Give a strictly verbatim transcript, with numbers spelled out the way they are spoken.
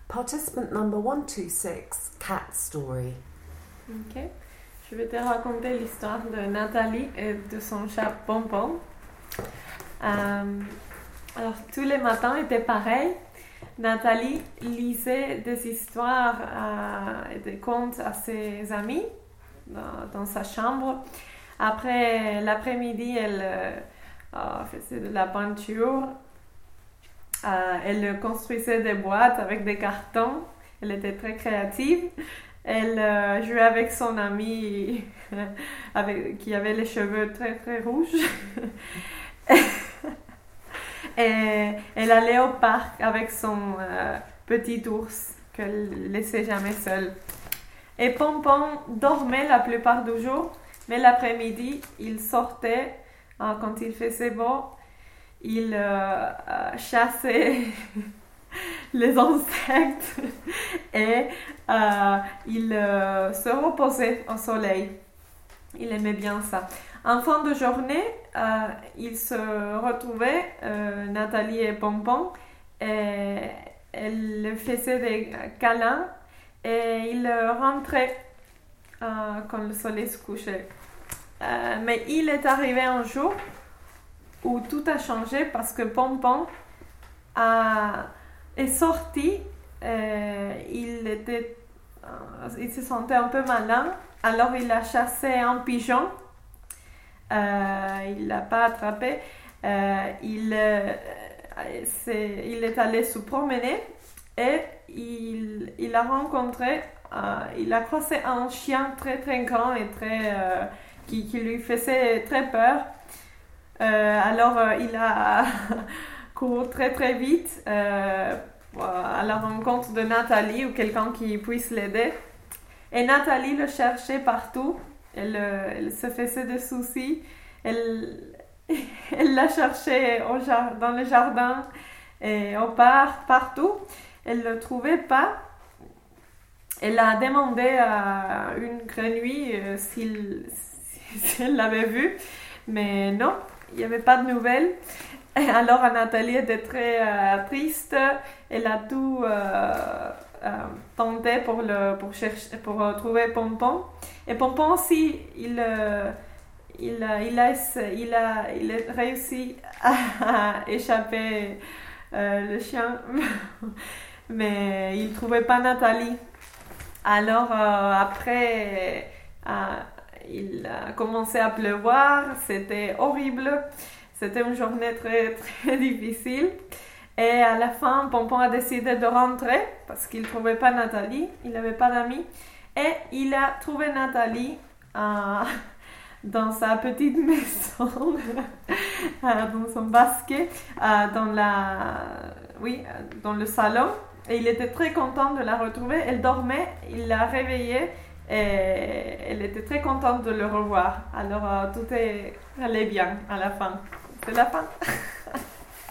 Participant number one two six, cat story. Ok. Je vais te raconter l'histoire de Nathalie et de son chat Pompon. Euh, alors, tous les matins étaient pareils. Nathalie lisait des histoires euh, et des contes à ses amis dans, dans sa chambre. Après l'après-midi, elle euh, faisait de la peinture. Euh, elle construisait des boîtes avec des cartons. Elle était très créative. Elle euh, jouait avec son ami avec, qui avait les cheveux très très rouges. Et elle allait au parc avec son euh, petit ours qu'elle laissait jamais seul. Et Pompon dormait la plupart du jour, mais l'après-midi, il sortait euh, quand il faisait beau. Il euh, euh, chassait les insectes et euh, il euh, se reposait au soleil. Il aimait bien ça. En fin de journée, euh, ils se retrouvaient, euh, Nathalie et Pompon, et elle faisait des câlins et ils rentraient euh, quand le soleil se couchait. Euh, mais il est arrivé un jour où tout a changé parce que Pompon a, est sorti, euh, il, était, euh, il se sentait un peu malin, alors il a chassé un pigeon. Euh, il ne l'a pas attrapé. Euh, il, euh, c'est, il est allé se promener et il, il a rencontré, euh, il a croisé un chien très très grand et très, euh, qui, qui lui faisait très peur. Euh, alors euh, il a couru très très vite euh, à la rencontre de Nathalie ou quelqu'un qui puisse l'aider. Et Nathalie le cherchait partout. Elle, elle se faisait des soucis. Elle, elle l'a cherché au jar- dans le jardin et au parc, partout. Elle ne le trouvait pas. Elle a demandé à une grenouille euh, s'il, s'il l'avait vu. Mais non, il n'y avait pas de nouvelles. Et alors Nathalie était très euh, triste. Elle a tout euh, euh, tenté pour, le, pour, chercher, pour euh, trouver Pompon. Et Pompon aussi, il, euh, il, a, il, a, il, a, il a réussi à échapper euh, le chien. Mais il ne trouvait pas Nathalie. Alors euh, après, euh, il a commencé à pleuvoir. C'était horrible. C'était une journée très, très difficile. Et à la fin, Pompon a décidé de rentrer parce qu'il ne trouvait pas Nathalie. Il n'avait pas d'amis. Et il a trouvé Nathalie euh, dans sa petite maison, euh, dans son basket, euh, dans, la, oui, dans le salon. Et il était très content de la retrouver. Elle dormait, il l'a réveillée et elle était très contente de le revoir. Alors euh, tout est, allait bien à la fin. C'est la fin.